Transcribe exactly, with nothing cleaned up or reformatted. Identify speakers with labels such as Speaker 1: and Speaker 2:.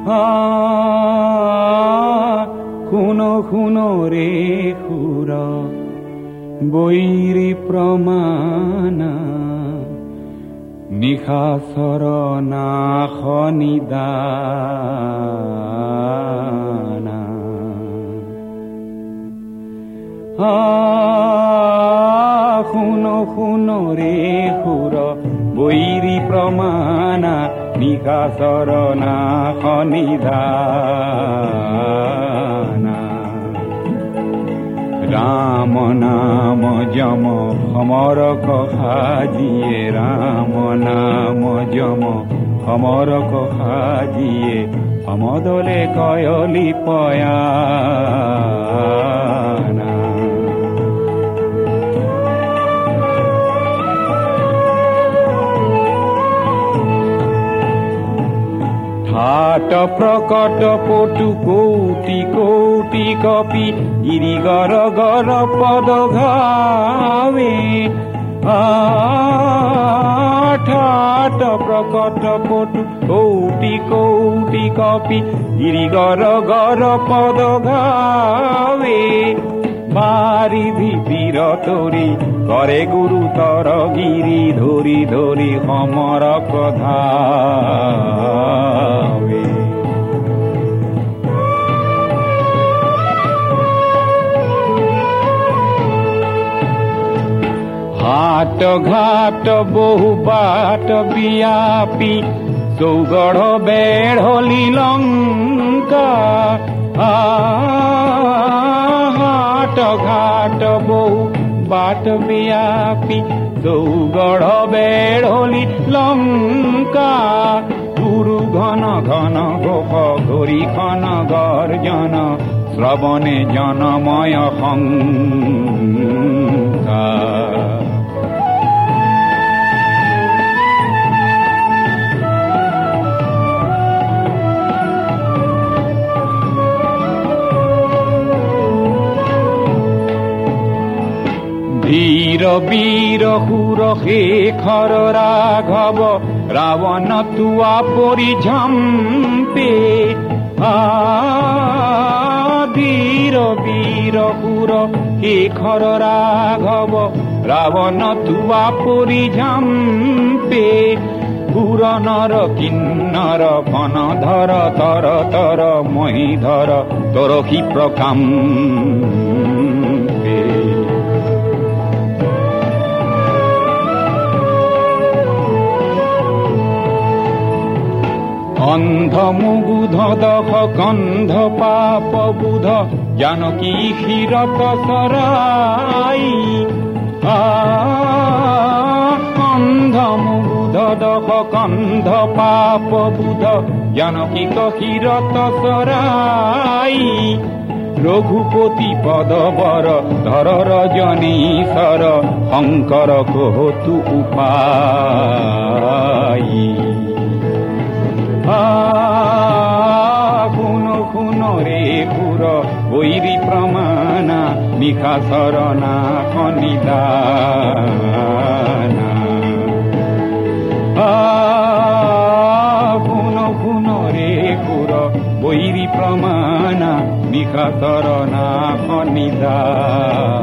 Speaker 1: শুনো শুনো রে সুৰ বৈৰী প্ৰমাণা নিশাচৰ নাশ নিদানা শুনো শুনো ৰে সুৰ বৈৰী প্ৰমাণা নিশাচৰ নাশ নিদানা ৰাম নাম যম সমৰক সাজিয়ে ৰাম নাম যম সমৰক সাজিয়ে সমদলে কয়লি পয়ানা হাট প্ৰকট পটু কৌটি কৌটি কপি গিৰি গৰ গৰ পদ ঘাৱে ঠাট প্ৰকট পটু কৌটি কৌটি কপি গিৰি গৰ গৰ পদ ঘাৱে বাৰিধি বীৰ তৰি কৰে গুৰুতৰ গিৰি ধৰি ধৰি সমৰক ধাৱে হাট ঘাট বহু বাট বিয়াপি চৌগড় বেঢ়লি লংকা হাট ঘাট বহু বাট বিয়াপি চৌগড় বেঢ়লি লংকা গুরু ঘন ঘন গোপ গরিখন গর্জন শ্রবণে জনময় শঙ্কা বীর বীর সুর শেখর রাঘব রাবণ তুয়া পরিঝম্পে ধীর বীর সুর শেখর রাঘব রাবণ তুয়া পরিঝম্পে পুর নর কিন্নর বনধর তর তর মহিধর তোর কি প্রকাম অন্ধ মুগুধ দখ গন্ধ পাপ বুধ জানকী ক্ষীরত সরাই অন্ধ মুগুধ দখ গন্ধ পাপ বুধ জানকী ক্ষীরত সরাই রঘুপতি পদবর ধর রজনীশ্বর শঙ্কর কহতু উপায় শুনো শুনো রে সুৰ বৈৰী প্ৰমাণা নিশাচৰ নাশ নিদানা শুনো শুনো ৰে সুৰ বৈৰী প্ৰমাণা নিশাচৰ নাশ নিদানা।